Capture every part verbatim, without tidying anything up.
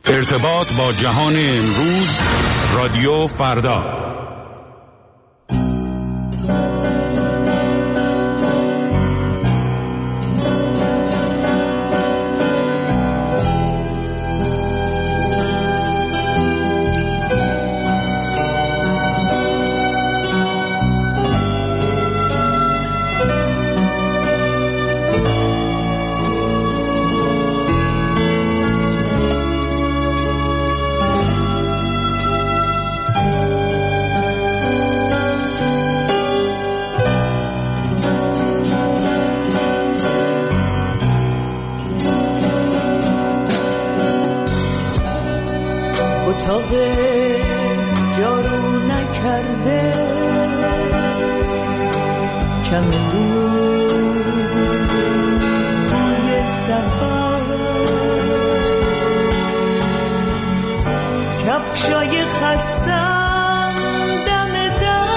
ارتباط با جهان امروز، رادیو فردا. اتاق جارو نکرده چمدونای سفر کفشای خستم دم در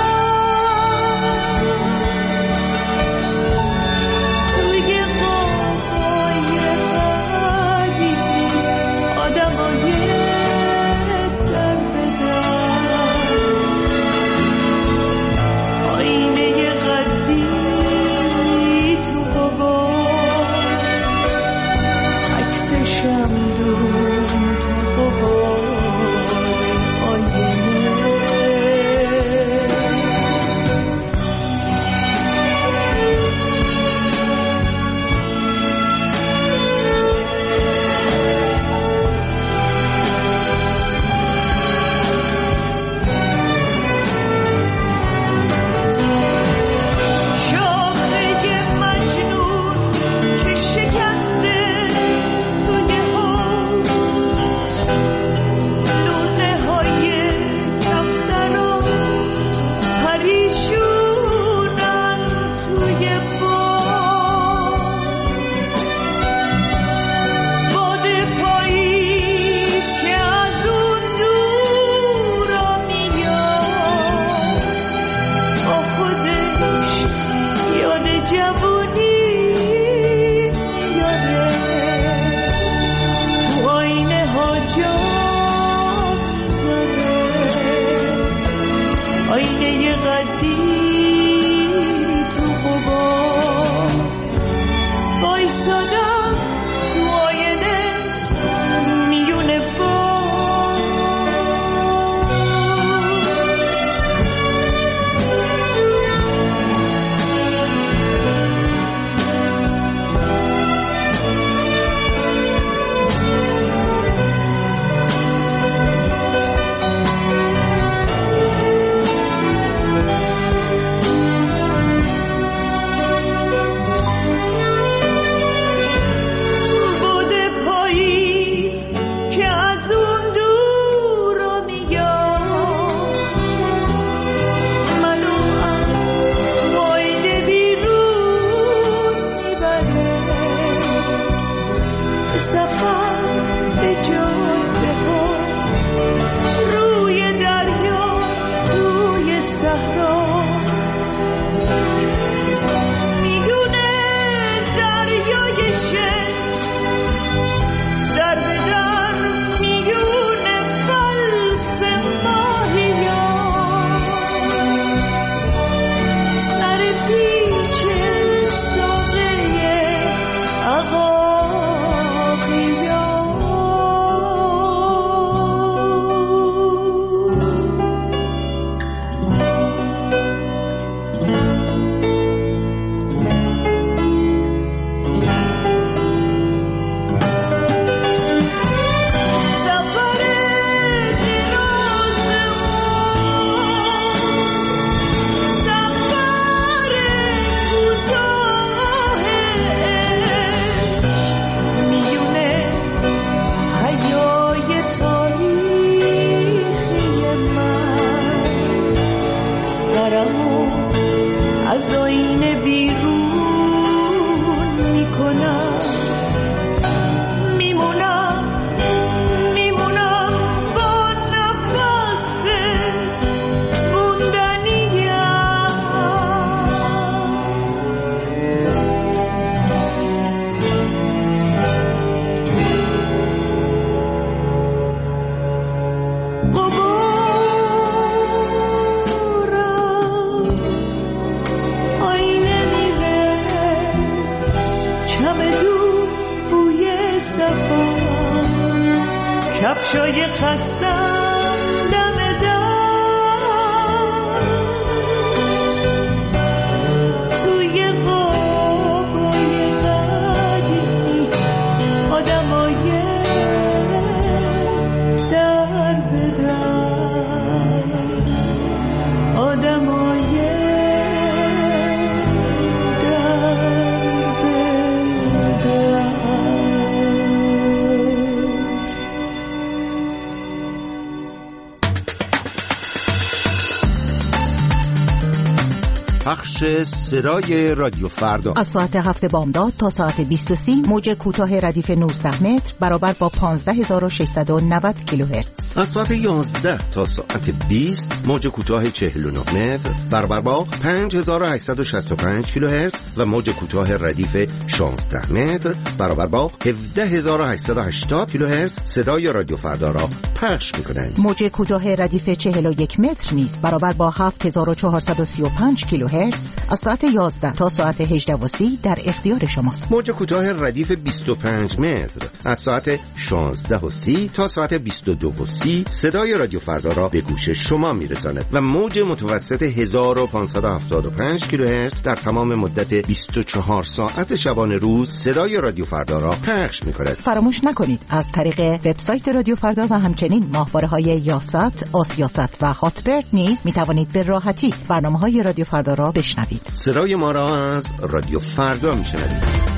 توی قوقای غریبی آدمای شم دون تو بابای آینه کفشای خستم دم در توی قابای قدیمی آدمای در به در آدمای پخش صدای رادیو فردا از ساعت هفت بامداد تا ساعت بیست و سی موج کوتاه ردیف نوزده متر برابر با پانزده هزار و ششصد و نود کیلوهرتز. از ساعت یازده تا ساعت بیست موج کوتاه چهل و نه متر برابر با پنج هزار و هشتصد و شصت و پنج کیلوهرتز و موج کوتاه ردیف شانزده متر برابر با هفده هزار و هشتصد و هشتاد کیلوهرتز صدای رادیو فردا را پخش می‌کنند. موج کوتاه ردیف چهل و یک متر نیز برابر با هفت هزار و چهارصد و سی و پنج کیلوهرتز از ساعت یازده تا ساعت هجده و سی در اختیار شماست. موج کوتاه ردیف بیست و پنج متر از ساعت شانزده و سی تا ساعت بیست و دو و سی صدای رادیو فردا را به گوش شما میرساند و موج متوسط هزار و پانصد و هفتاد و پنج کیلوهرتز در تمام مدت بیست و چهار ساعت شبانه روز صدای رادیو فردا را پخش می‌کند. فراموش نکنید از طریق وبسایت رادیو فردا و همچنین ماهواره‌های یاست، آسیاست و هاتبرد نیز می‌توانید به راحتی برنامه‌های رادیو فردا را بشنوید. صدای ما را از رادیو فردا میشنوید.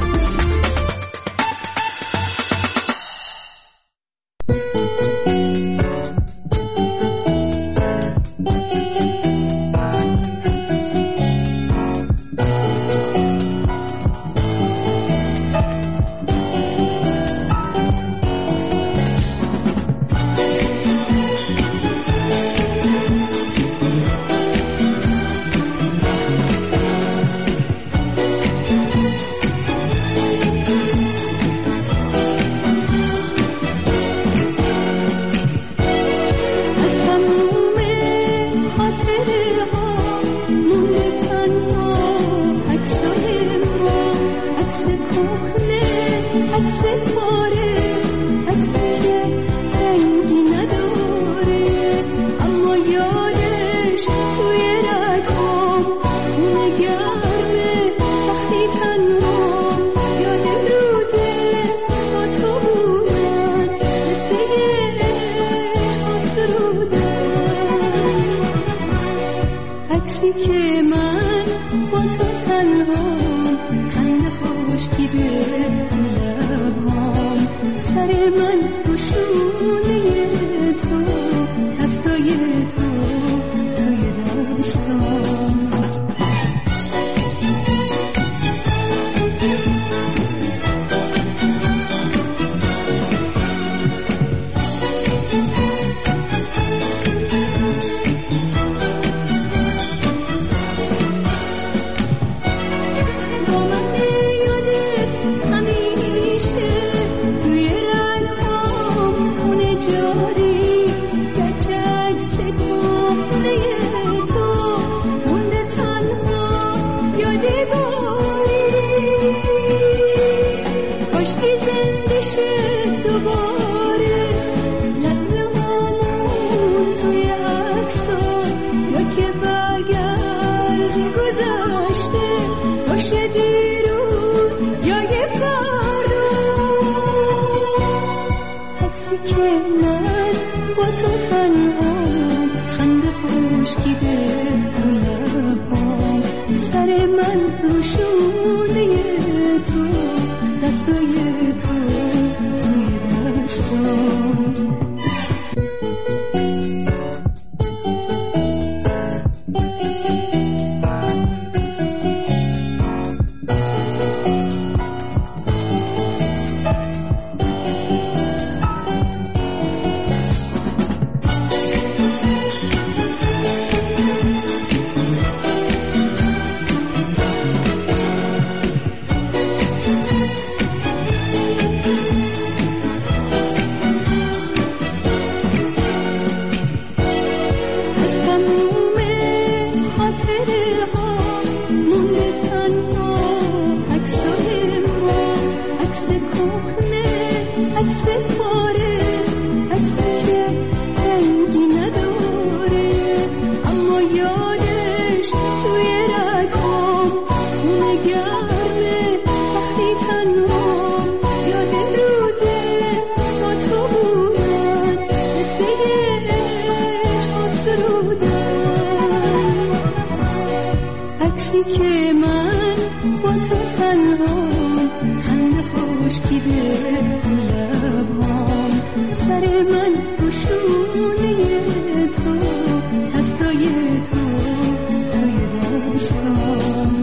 عکس خشکیده لبام، سر من روشونه تو، دستای تو توی دستام.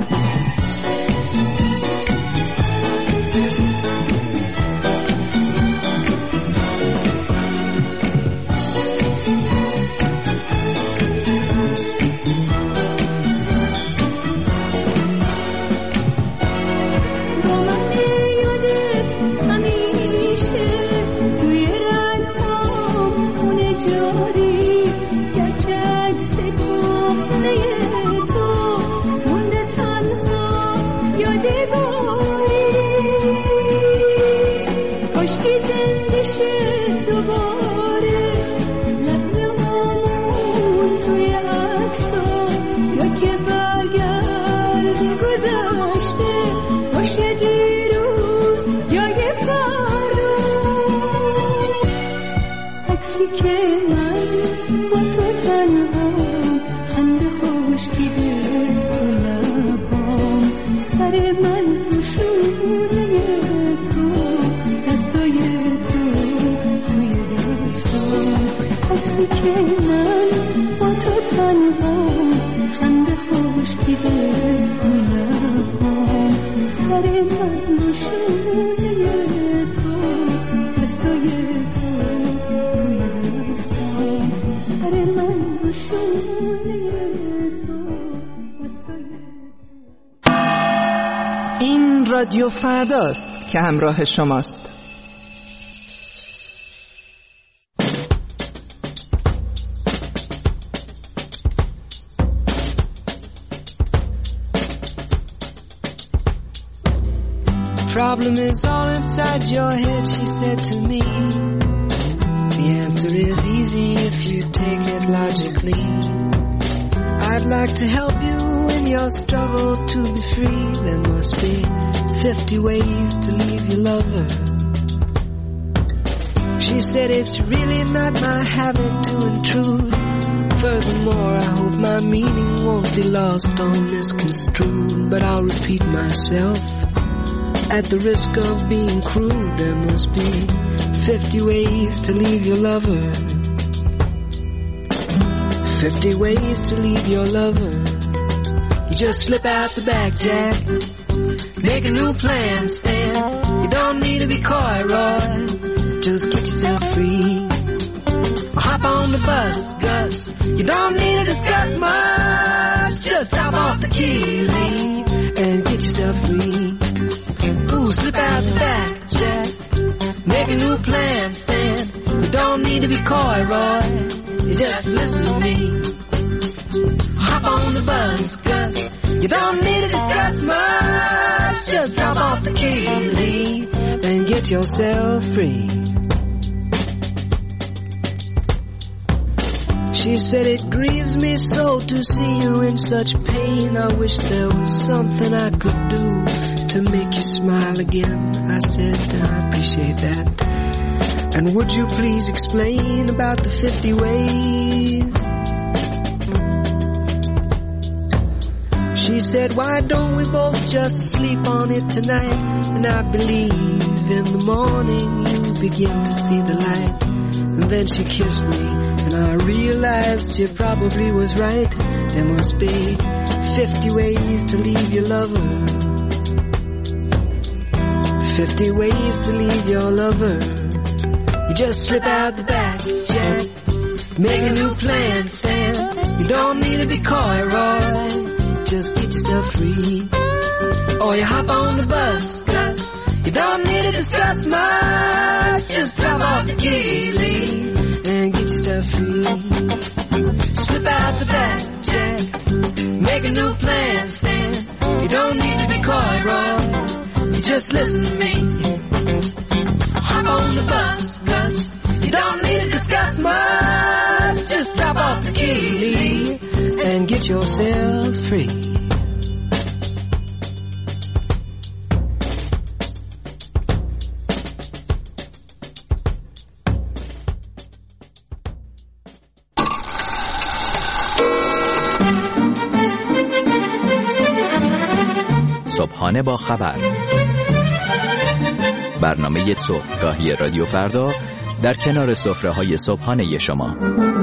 این رادیو فرداست که همراه شماست. Problem is all inside your head, she said to me. The answer is easy if you take it logically. I'd like to help you in your struggle to be free. There must be fifty ways to leave your lover. She said it's really not my habit to intrude. Furthermore, I hope my meaning won't be lost or misconstrued. But I'll repeat myself. At the risk of being crude, there must be fifty ways to leave your lover. Fifty ways to leave your lover. You just slip out the back, Jack. Make a new plan, Stan. You don't need to be coy, Roy. Just get yourself free. Or hop on the bus, Gus. You don't need to discuss much. Just drop off the key, leave, and get yourself free. Ooh, slip out the back, Jack. Make a new plan, Stan. You don't need to be coy, Roy. You just listen to me. Hop on the bus, Gus. You don't need to discuss much. Just drop off the key, leave, and get yourself free. She said it grieves me so to see you in such pain. I wish there was something I could do to make you smile again. I said I appreciate that. And would you please explain about the fifty ways? She said, why don't we both just sleep on it tonight? And I believe in the morning you begin to see the light. And then she kissed me and I realized she probably was right. There must be fifty ways to leave your lover. Fifty ways to leave your lover. You just slip out the back, Jack. Make a new plan, Stan. You don't need to be coy, Roy. Just get yourself free. Or you hop on the bus, Gus. You don't need to discuss much. Just drop off the key, leave, and get yourself free. Slip out the back, Jack. Make a new plan, Stan. You don't need to be coy, Roy. You just listen to me. Hop on the bus, Gus. You don't need to discuss much. Just drop off the key, leave, and get yourself free. صبحانه با خبر. برنامه صبحگاهی رادیو فردا در کنار سفره‌های صبحانه شما.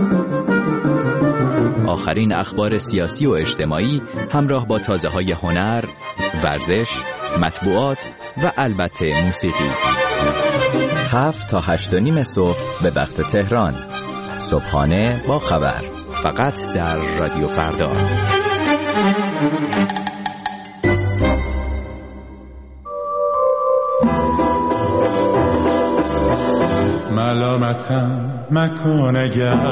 آخرین اخبار سیاسی و اجتماعی همراه با تازه‌های هنر، ورزش، مطبوعات و البته موسیقی. هفت تا هشت و نیم صبح به وقت تهران. صبحانه با خبر، فقط در رادیو فردا. ملامتم مکن اگر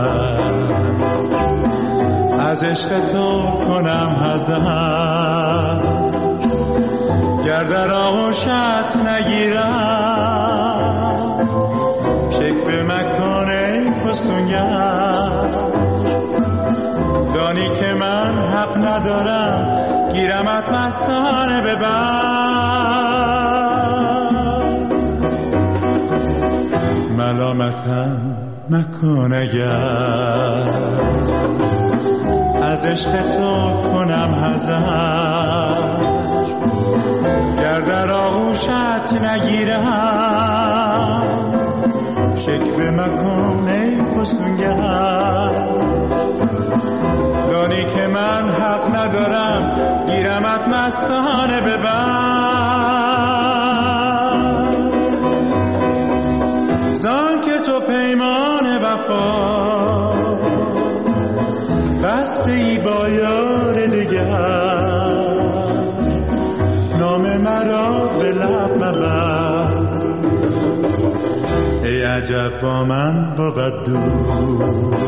از عشق تو کنم حذر، گر در آغوشت نگیرم شکوه مکن ای فسونگر. دانی که من حق ندارم گیرمت مستانه ببر. ملامتم مکن اگر از عشق تو کنم حذر، گر در آغوشت نگیرم شکوه مکن ای فسونگر. دانی که من حق ندارم گیرمت مستانه ببر. زان که تو پیمان وفا بسته ای با یار دیگر، نام مرا به لب مبر. ای عجب با من بود دوست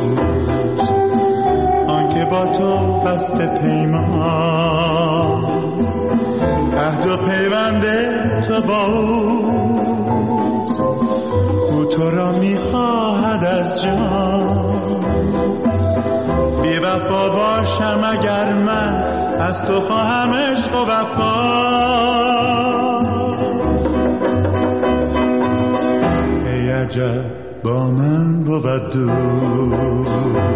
آنکه با تو بسته پیمان، عهد و پیوند تو با اوست، او تو را میخواهد از جان. بی وفا باشم اگر من از تو خواهم عشق و وفا. ای عجب با من بود دوست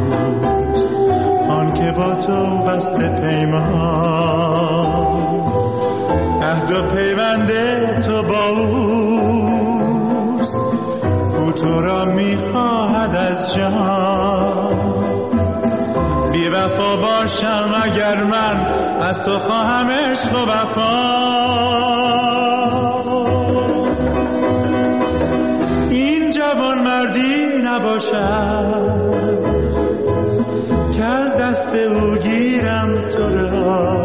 آن که با تو بسته پیمان، عهد و پیوند تو با اوست، او تو را میخواهد از جان. بی وفا باشم اگر من از تو خواهم عشق و وفا. این جوان مردی نباشد که از دست او گیرم تو را،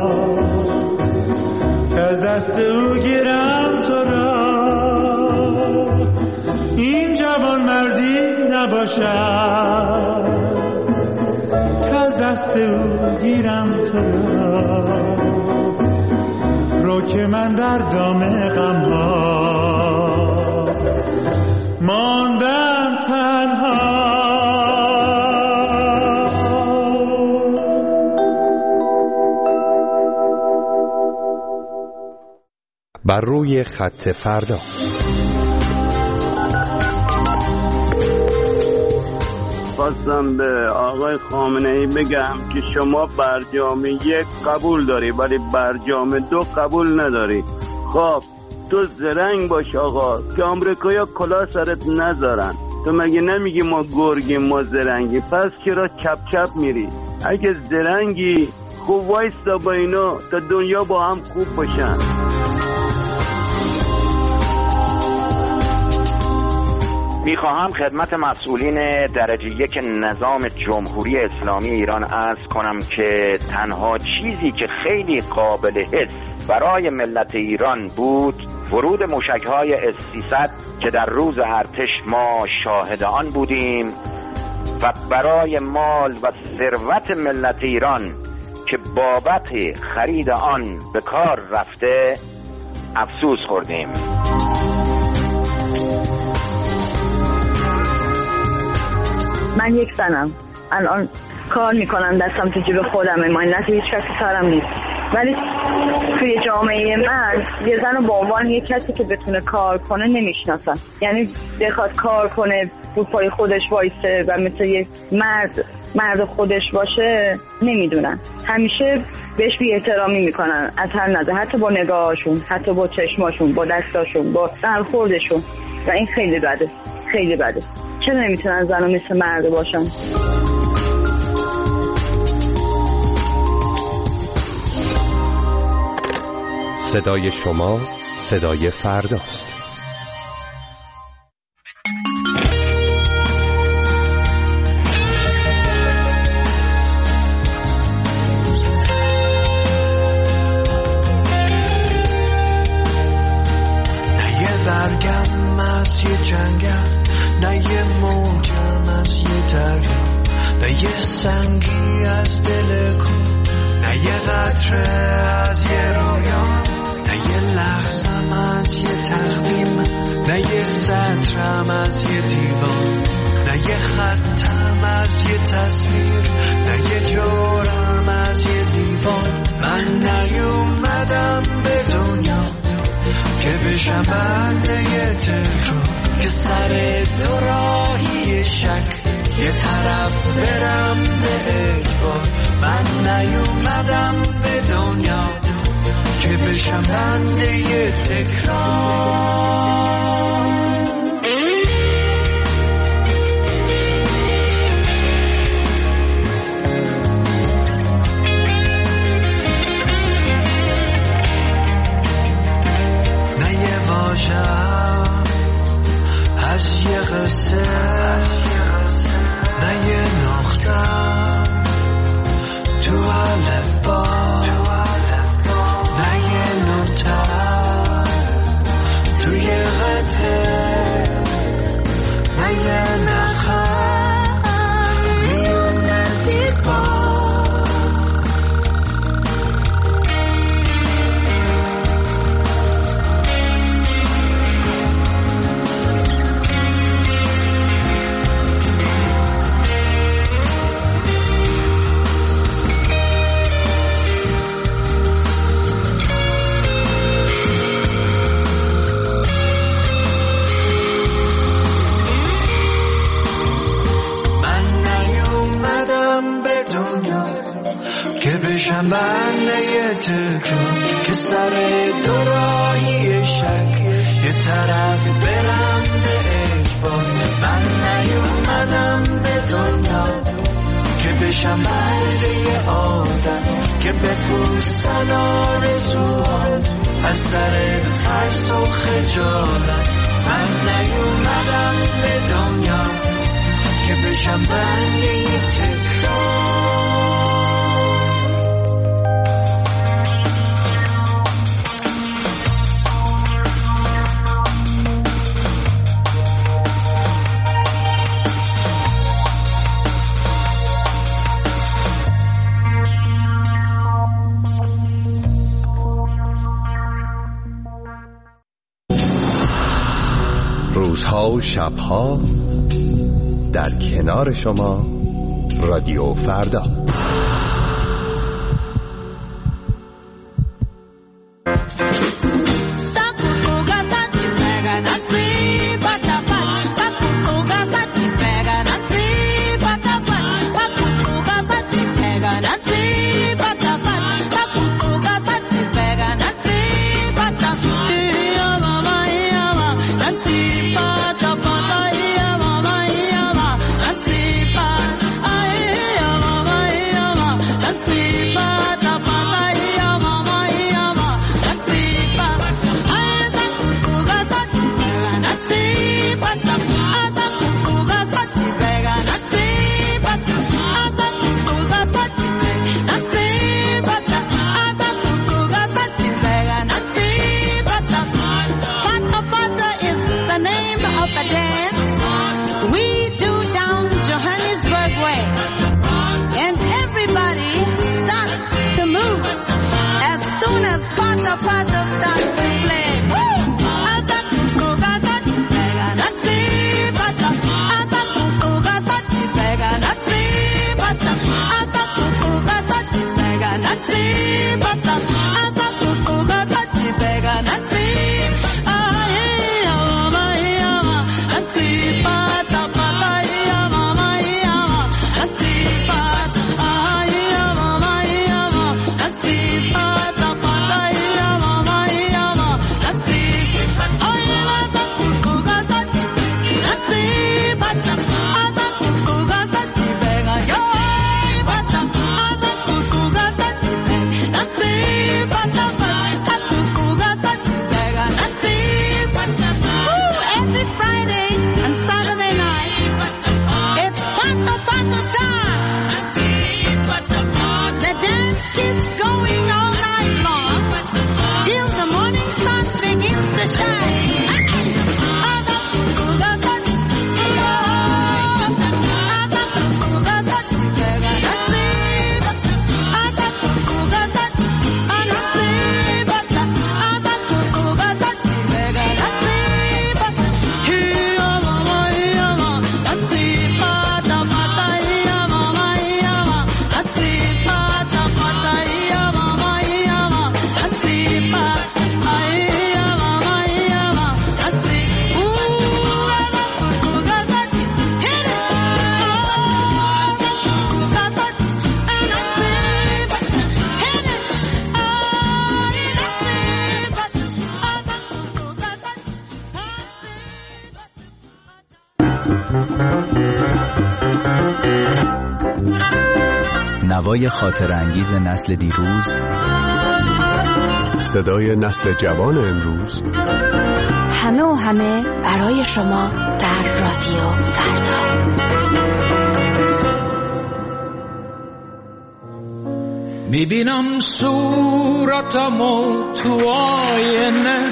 که از دست او گیرم تو را. این جوان مردی نباشد که از دست او گیرم تو را. رو که من در دام غم ها ماندم تنها. بر روی خط فردا. خواستم به آقای خامنه‌ای بگم که شما برجام یک قبول داری ولی برجام دو قبول نداری. خب تو زرنگ باش آقا که آمریکایا کلا سرت نذارن. تو مگه نمیگی ما گرگیم ما زرنگی؟ پس چرا چپ چپ میری؟ اگه زرنگی خوب وایستا با اینا تا دنیا با هم خوب باشن. میخواهم خدمت مسئولین درجه یک نظام جمهوری اسلامی ایران عرض کنم که تنها چیزی که خیلی قابل حس برای ملت ایران بود ورود موشک‌های اس سیصد که در روز ارتش ما شاهد آن بودیم و برای مال و ثروت ملت ایران که بابت خرید آن به کار رفته افسوس خوردیم. من یک زنم الان کار میکنم، دستم تو جیب خودمه، ماینت هیچ کسی سرم نیست، ولی توی جامعه من یه زن رو به عنوان یه کسی که بتونه کار کنه نمیشناسن. یعنی بخواد کار کنه رو پای خودش وایسه و مثل یه مرد مرد خودش باشه نمیدونن. همیشه بهش بی احترامی میکنن از هر نظر، حتی با نگاهاشون، حتی با چشماشون، با دستاشون، با برخوردشون، و این خیلی بده، خیلی بده. چرا نمیتونن زن مثل مرد باشن؟ صدای شما صدای فرداست. نه یه برگم از یه جنگم، نه یه موجم از یه دریا، نه یه سنگی از دل کو، نه یه قطره از یه رویا، نه یه لحظم از یه تقویم، نه یه سطرم از یه دیوان، نه یه خطم از یه تصویر، نه یه جورم از یه دیوان. من نیومدم به دنیا که بشم بنده یه تکرار، که سر دو راهی شک یه طرف برم به اجبار. من نیومدم به دنیا که بشم بنده یه تکرار. نه یه واژه‌ام از یه قصه، نه یه نقطه‌ام تو الفبا، نه یه نوتم توی قطعه، نه یه نخم میونه دیوار. بشم بنده یه تکرار، که سر دو راهی شک یه طرف برم به اجبار. من نیومدم به دنیا که بشم بنده یه عادت، که بپوسن آرزوها از سر ترس و خجالت. من نیومدم به دنیا که بشم بنده یه تکرار. روزها و شبها در کنار شما رادیو فردا. نوای خاطر انگیز نسل دیروز، صدای نسل جوان امروز، همه و همه برای شما در رادیو فردا. میبینم صورتمو تو آینه،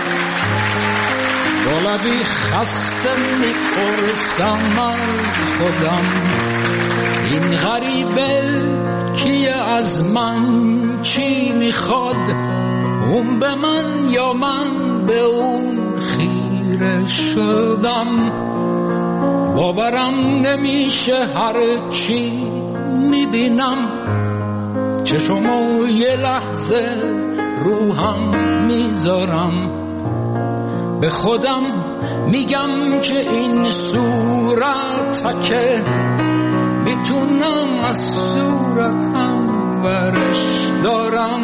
با لبی خسته میپرسم از خودم این غریبه کیه، از من چی میخواد، اون به من یا من به اون خیره شدم. باورم نمیشه هر چی میبینم، چشمو یه لحظه روحم میذارم، به خودم میگم که این صورت که میتونم از صورتم ورش دارم.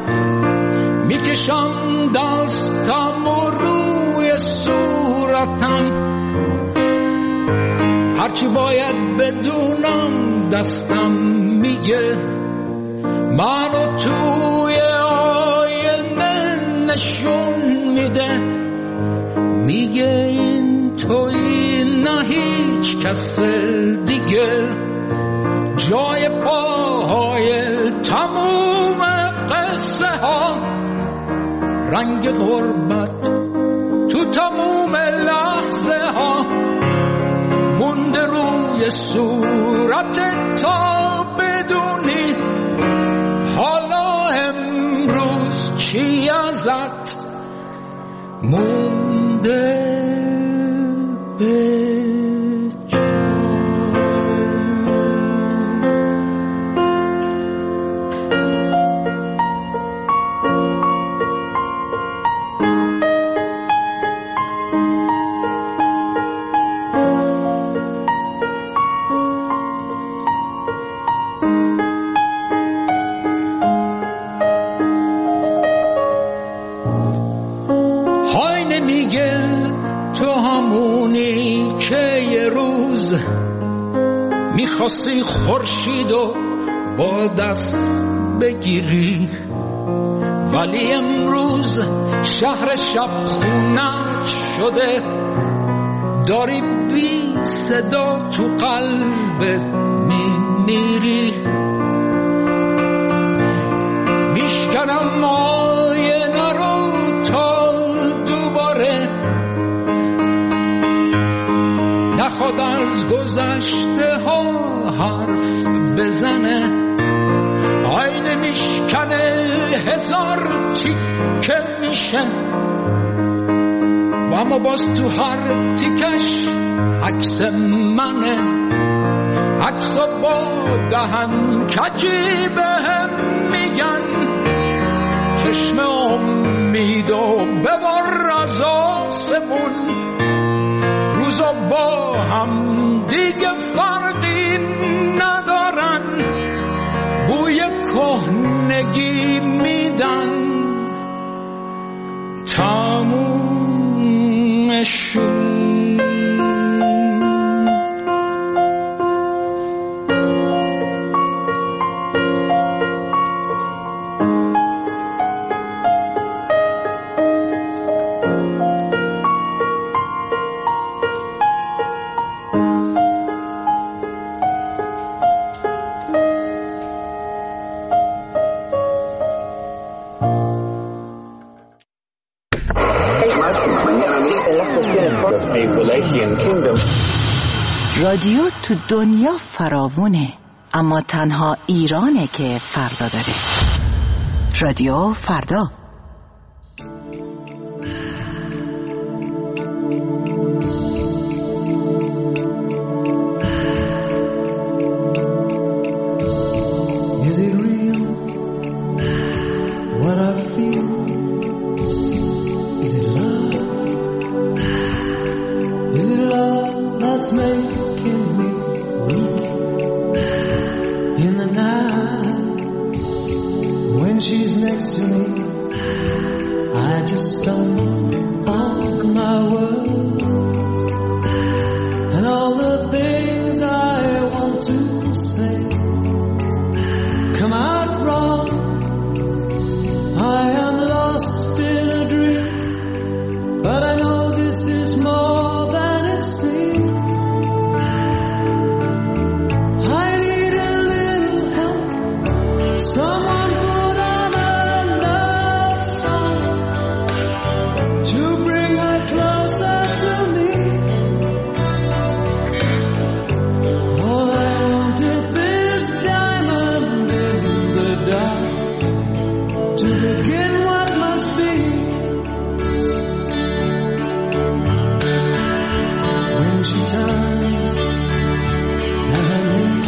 میکشم دستم و روی صورتم، هرچی باید بدونم دستم میگه، منو توی آینه نشون میده، میگه این توی نه هیچ کس دیگه، جای پاهای تموم قصه ها، رنگ غربت تو تموم لحظه ها، مونده روی صورت تا بدونی حالا امروز چی ازت مونده به میخواستی خورشید و با دست بگیری، ولی امروز شهر شب خونت شده، داری بی صدا تو قلبت میمیری. میشکنم آینه رو تا دوباره نخواد از گذشته ها حرف بزنه، آینه میشکنه هزار تیکه میشه، و اما باز تو هر تیکش عکس منه، عکسا با دهن کجی بهم میگن، چشم امید و ببر از آسمون، روزا با هم دیگه فرقی ندارن، بوی کهنگی میدن، تمومشون. رادیو تو دنیا فراوونه، اما تنها ایرانه که فردا داره. رادیو فردا. Is it real what I feel? Is it love? Is it love that's making me weak in the night? When she's next to me, I just stumble on my words. say come out wrong. I am lost in a dream, but I know this is more than it seems. I need a little help. Someone put on a love song to bring her closer to me. All I want is this diamond in the dark to begin what must be. When she turns and her knee,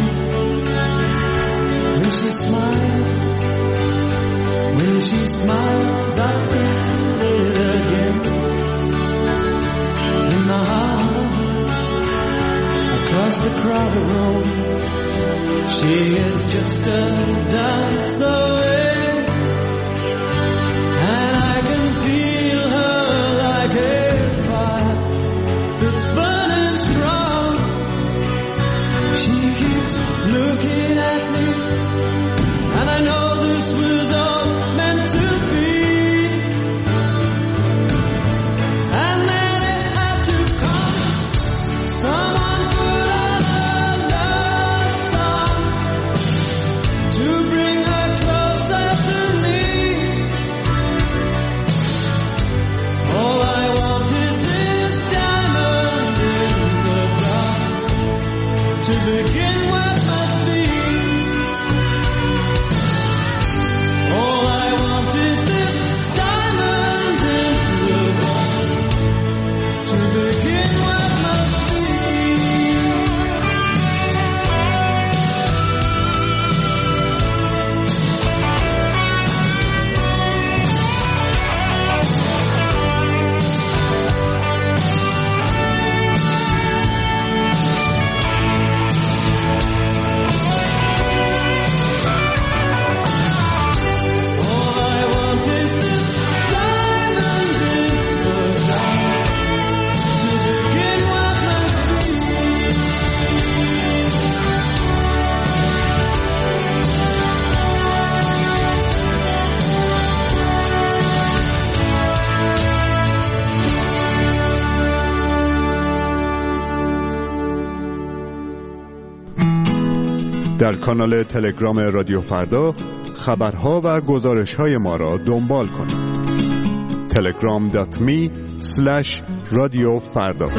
when she smiles, when she smiles, I feel it again in my heart. Across the crowded road, she is just a dance away, and I can feel her like a fire that's burning strong. She keeps looking at me, and I know this was all meant to be. And then it had to come. Someone put on a love song to bring her closer to me. All I want is this diamond in the dark to begin what must be. All I want is this diamond in the dark to begin what must be. All I want is this diamond in the dark to begin what must در کانال تلگرام رادیو فردا خبرها و گزارش‌های ما را دنبال کنید. تلگرام دات می اسلش رادیو فردا.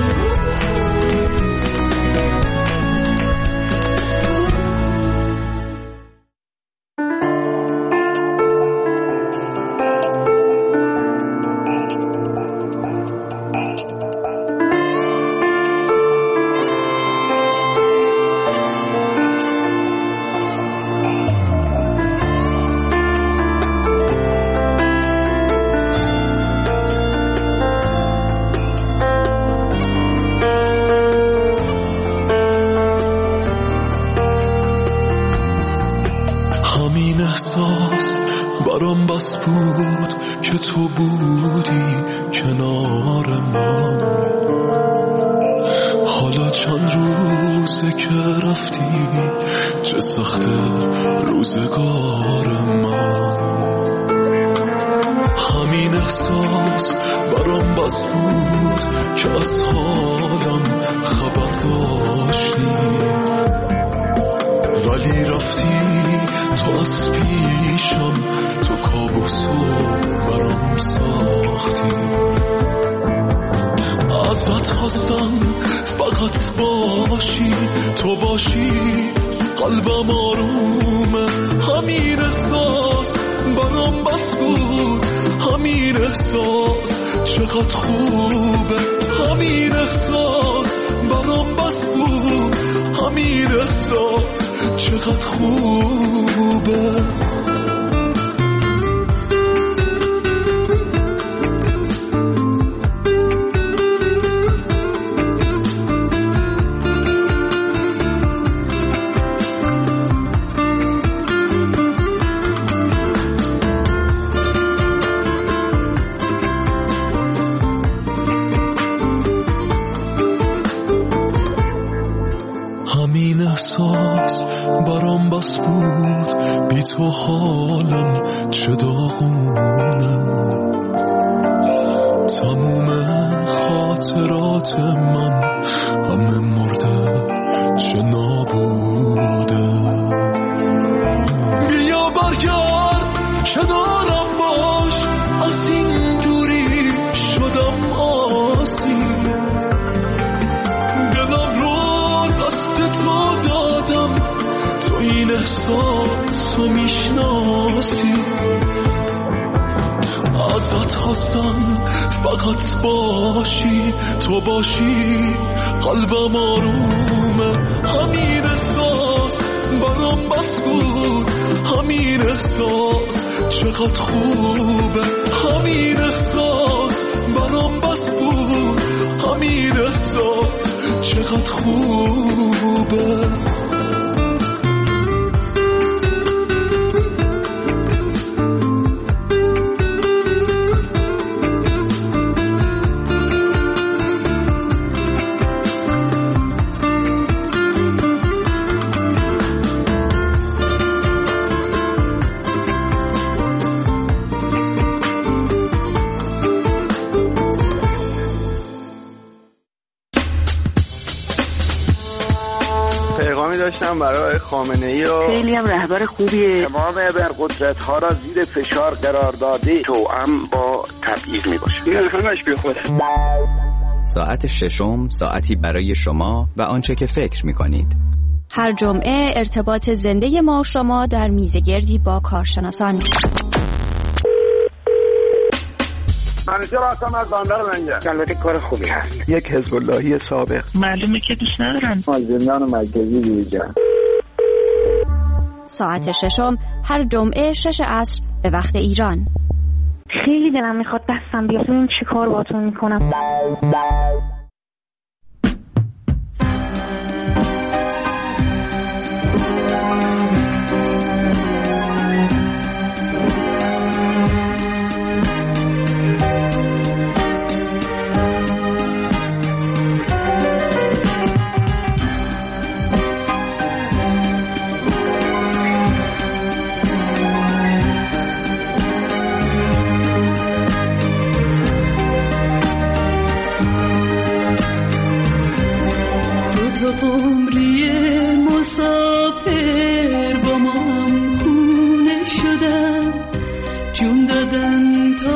همین احساس برام بس بود که تو بودی کنار من. حالا چند روزه که رفتی، چه سخت روزگار من. همین احساس برام بس بود که از حالم خبر داشتی، ولی رفتی تو از پیشم، تو کابوسو برام ساختی. ازت خواستم فقط باشی، تو باشی قلبم آرومه. همین احساس برام بس بود، همین احساس چقدر خوبه. همین احساس برام بس بود، همین احساس چقدر خوبه. همین احساس برام بس بود، بی تو حالم چه داغونه. تموم خاطرات من همه مرده چه نابوده. بیا برگرد کنارم باش، از این دوری شدم آسی. دلم رو دست تو دادم، تو این احساس رو میشناسی. ازت خواستم فقط باشی، تو باشی قلبم آرومه. همین احساس برام بس بود، همین احساس چقدر خوبه. همین احساس برام بس بود، همین احساس چقدر خوبه. داشتم برای خامنه‌ای و خیلی هم رهبر خوبیه. تمام ابرقدرت ها را زیر فشار قرار داده، توأم با تبعیض میباشه. این همش بی خوده. ساعت ششم، ساعتی برای شما و آنچه که فکر میکنید. هر جمعه ارتباط زنده ما و شما در میزگردی با کارشناسان. منیجر هستم از بندر لنگر. البته کار خوبی هست. یک حزب اللهی سابق. معلومه که دوست ندارن. از زندان مرکزی بیرون. ساعت ششم هر جمعه شش عصر به وقت ایران. خیلی دلم میخواد دستم بیاد. این چی کار باهاتون میکنم؟ عمری مسافر با ما هم خونه شدن، جون دادن تا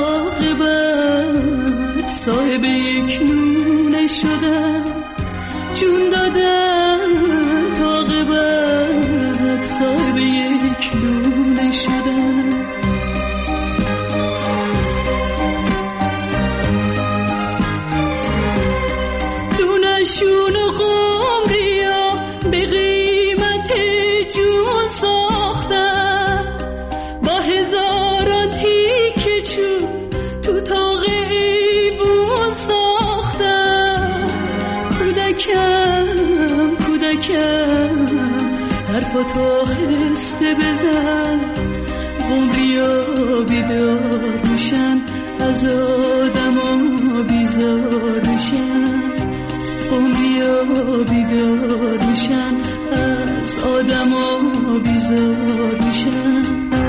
عاقبت صاحب یک نونه شدن. جون دادن تا عاقبت صاحب یک نونه شدن. دونشون و قمریا به قیمت جون ساختن، با هزاران تیکه چوب تو تاق ایبون ساختن. کودکم کودکم حرفاتو آهسته بزن، قمریا بیدار میشن از آدما بیزار میشن. قمریا بیدار میشن از آدما بیزار میشن.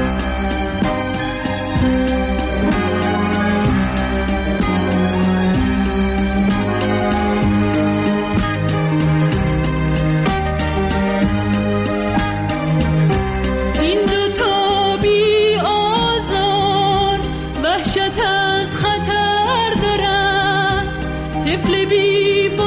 این دو تا بی آزار وحشت از خطر دارن، طفل بی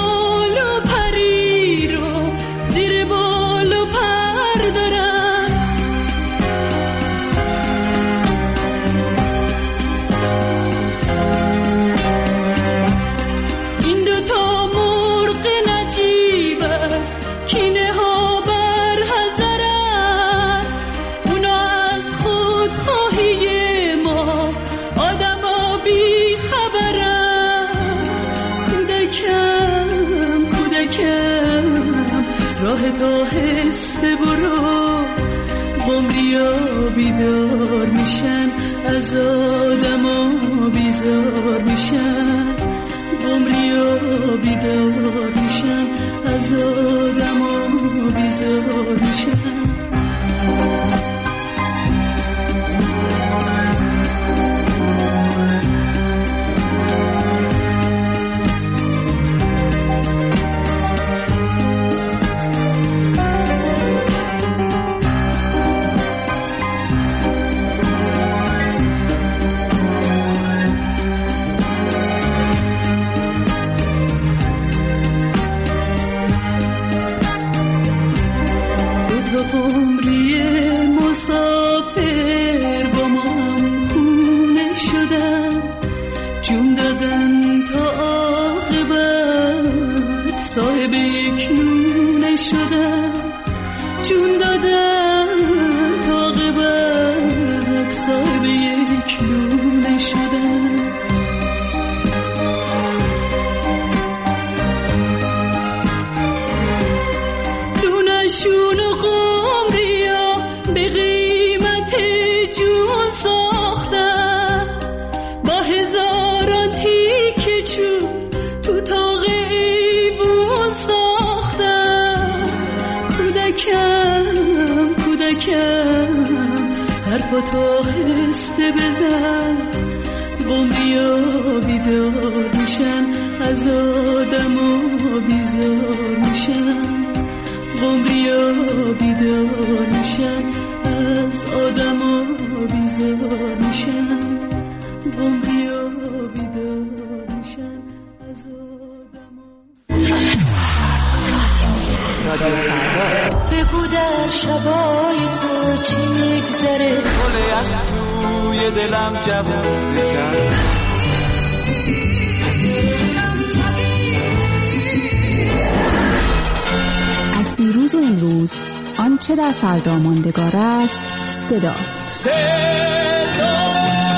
راه تو هسته برو. قمریا بیدار میشن از آدما بیزار میشن. قمریا بیدار میشن از آدما عمری مسافر با من خونه شدن، جون دادن تا عاقبت صاحب یک نونه شدن، جون دادن تا عاقبت صاحب یک نونه شدن. نونشون و قمریا به قیمت جون ساختن، با هزاران تیکه چوب تو تاق ایوون ساختن. کودکم کودکم حرفا تا هسته بزن، قمریا بیدار میشن از آدم و بیزار میشن، قمریا بیدار میشن از آدم و بیزار میشن، قمریا بیدار میشن از آدم و بگو در شبای تو چی میگذره، گله از توی دلم جوون بکن. از دیروز و امروز آنچه در فردا ماندگار است صداست. صدا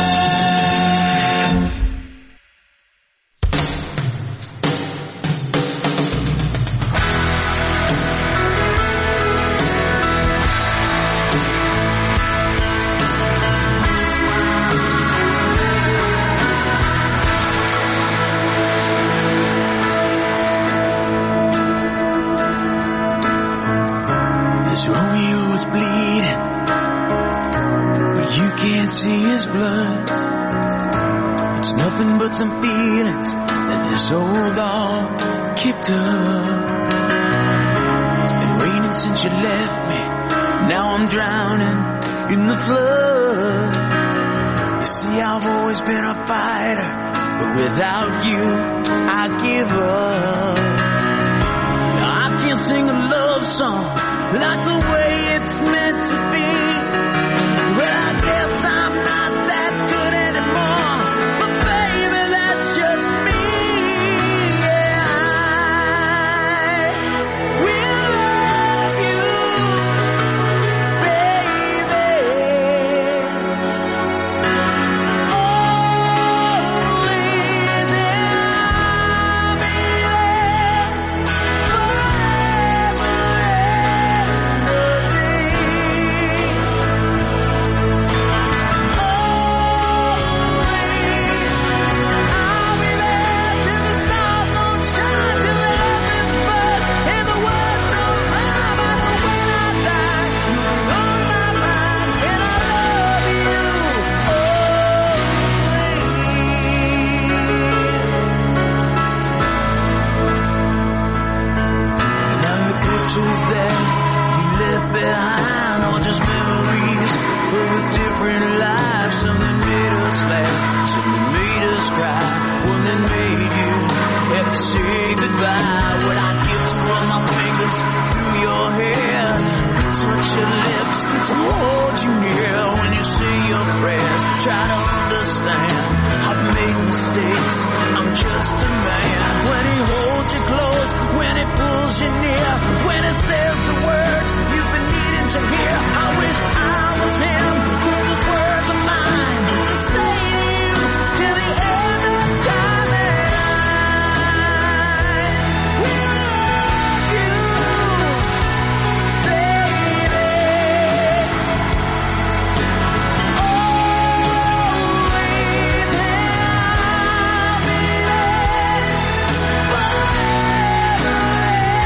see his blood. It's nothing but some feelings that this old dog kicked up. It's been raining since you left me. Now I'm drowning in the flood. You see, I've always been a fighter, but without you, I give up. Now I can't sing a love song like the way it's meant to be. Well, I guess I'm not that good anymore, but baby, that's just me. Yeah, I will love you, baby. Always, and I'll be there forever and a day. Behind all just memories of a different life. Something made us laugh, something made us cry, one that made you have to say goodbye. What I give to run my fingers through your hair, touch your lips to hold you near. When you say your prayers, try to understand. I've made mistakes, I'm just a man. When he holds you close, when he pulls you near, when he says the words you've been needing to hear. I wish I was him, but those words are mine to say to you till the end of time. And I will love you, baby. Always, and I'll be there forever.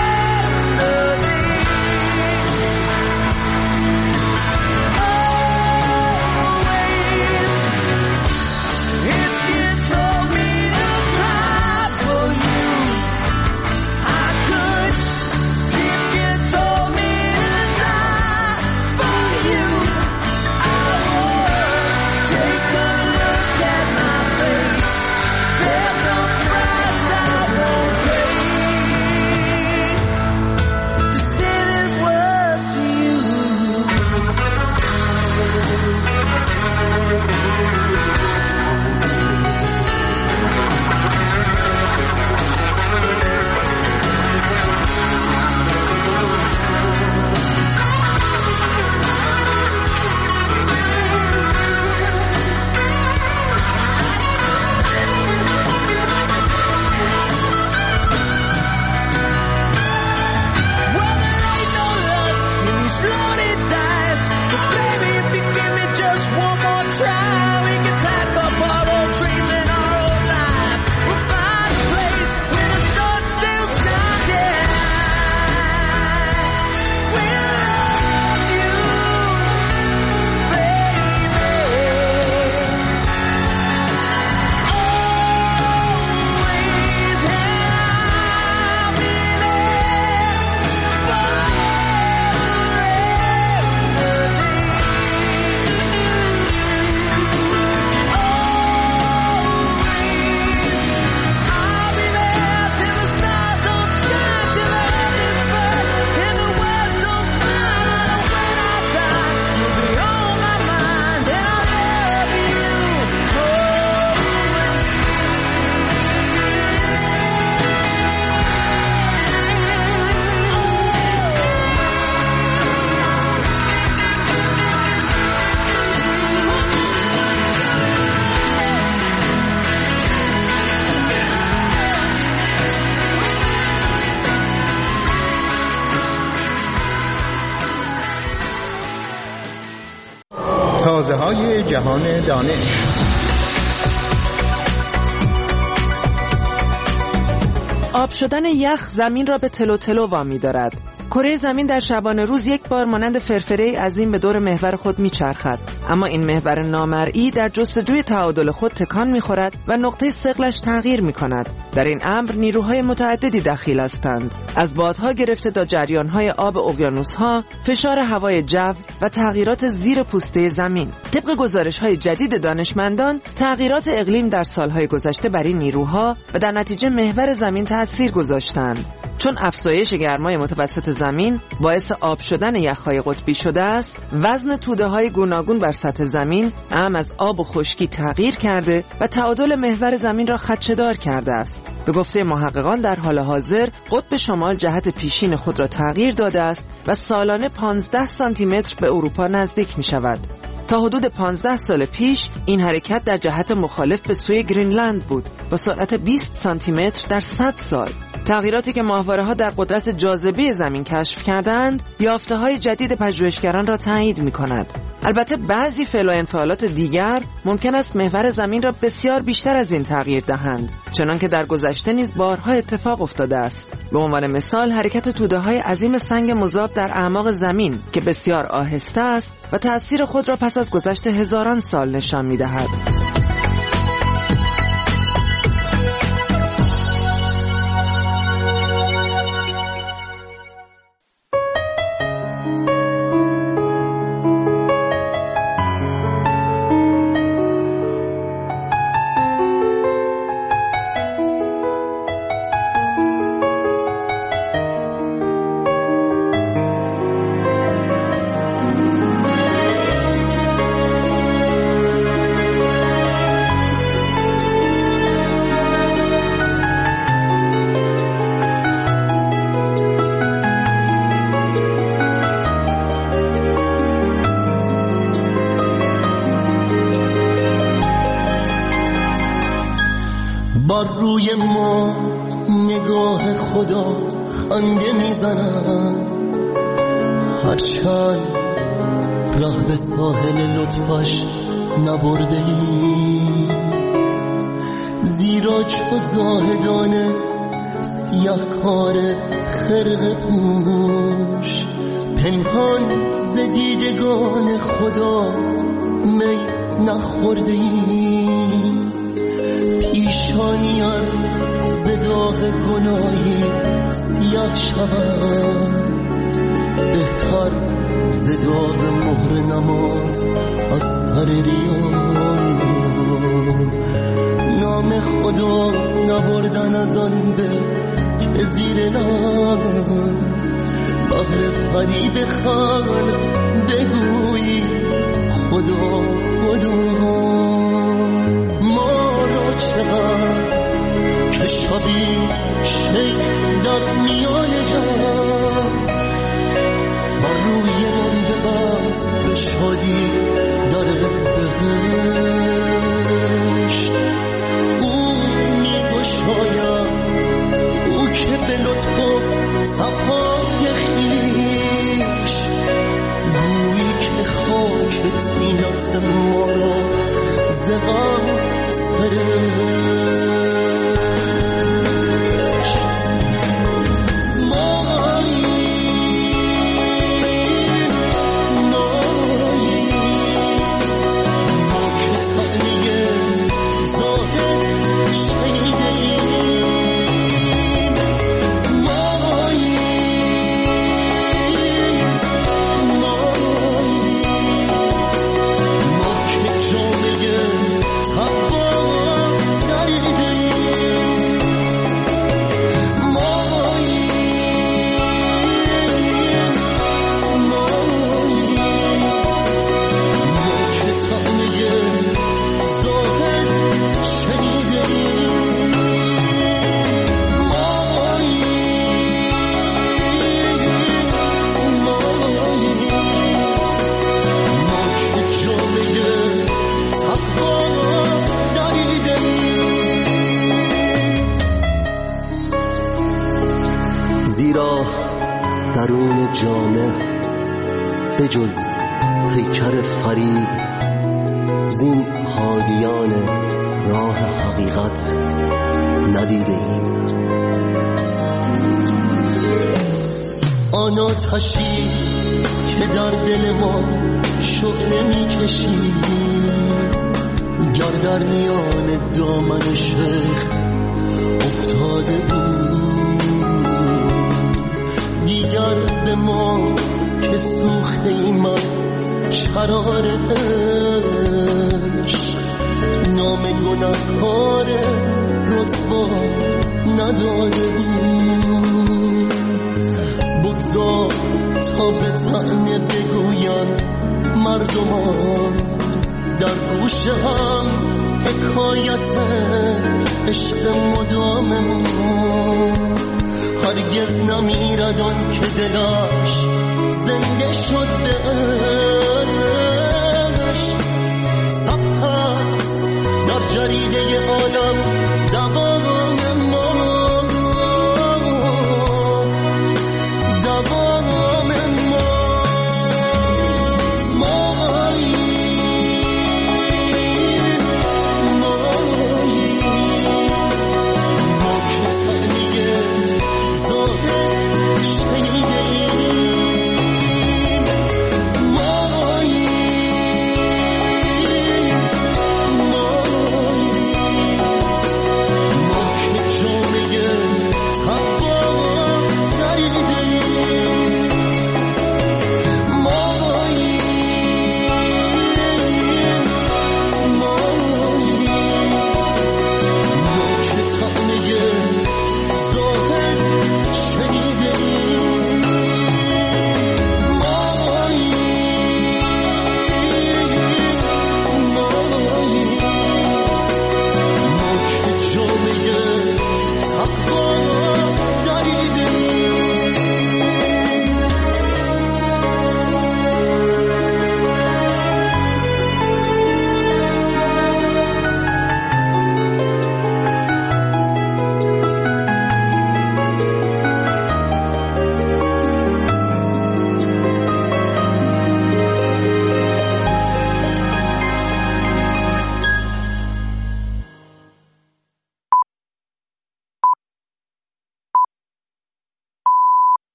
برای جهان دانش. آب شدن یخ زمین را به تلو تلو وامی دارد. کره زمین در شبانه روز یک بار مانند فرفره عظیم به دور محور خود میچرخد، اما این محور نامرئی در جستجوی تعادل خود تکان میخورد و نقطه ثقلش تغییر میکند. در این امر نیروهای متعددی دخیل هستند، از بادها گرفته تا جریانهای آب اقیانوسها، فشار هوای جو و تغییرات زیر پوسته زمین. طبق گزارش‌های جدید دانشمندان، تغییرات اقلیم در سالهای گذشته بر این نیروها و در نتیجه محور زمین تأثیر گذاشتند. چون افزایش گرمای متوسط زمین باعث آب شدن یخ‌های قطبی شده است، وزن توده‌های گوناگون بر سطح زمین اعم از آب و خشکی تغییر کرده و تعادل محور زمین را خدشه‌دار کرده است. به گفته محققان در حال حاضر قطب شمال جهت پیشین خود را تغییر داده است و سالانه پانزده سانتی متر به اروپا نزدیک می شود. تا حدود پانزده سال پیش این حرکت در جهت مخالف به سوی گرینلند بود با سرعت بیست سانتی متر در صد سال. تغییراتی که ماهواره‌ها در قدرت جاذبه زمین کشف کردند، یافته‌های جدید پژوهشگران را تایید می‌کند. البته بعضی فعل و انفعالات دیگر ممکن است محور زمین را بسیار بیشتر از این تغییر دهند، چنانکه در گذشته نیز بارها اتفاق افتاده است. به عنوان مثال حرکت توده‌های عظیم سنگ مذاب در اعماق زمین که بسیار آهسته است و تأثیر خود را پس از گذشت هزاران سال نشان می‌دهد. بر روی ما نگاه خدا خنده میزند، هرچند راه به ساحل لطفش نبرده ای، زیرا چو زاهدان سیاهکار خرقه پوش پنهان ز دیدگان خدا می نخورده ای. پیشانیان ز داغ گناهی سیاه شود، بهتر ز داغ مهر نماز از سر ریان. نام خدا نبردن از آن به که زیر لب بهر فریب خلق بگویی خدا خدا. ما را چقدر که شبی شیع در میان جمع بر روی من ببست به شادی داره بهشت. او می گشاید، او که به لطف و صفای خویش گویی که خاک طینت ما را ز غم درون جامه به جز پیکر فریب زین هادیان راه حقیقت ندیده ایم. آن آتشی که در دل ما شعله میکشی، گر در میان دامن شیخ افتاده بود، دیگر به ما که سوخته ایم شرار عشق، نام گناهکار رسوا نداده بود. بگذار تا به طعنه بگوین مردمان در گوش هم حکایت عشق مدام ما، هرگز نمیرد آن که دلش زنده شد به عشق. ثبت در جریده عالم دوام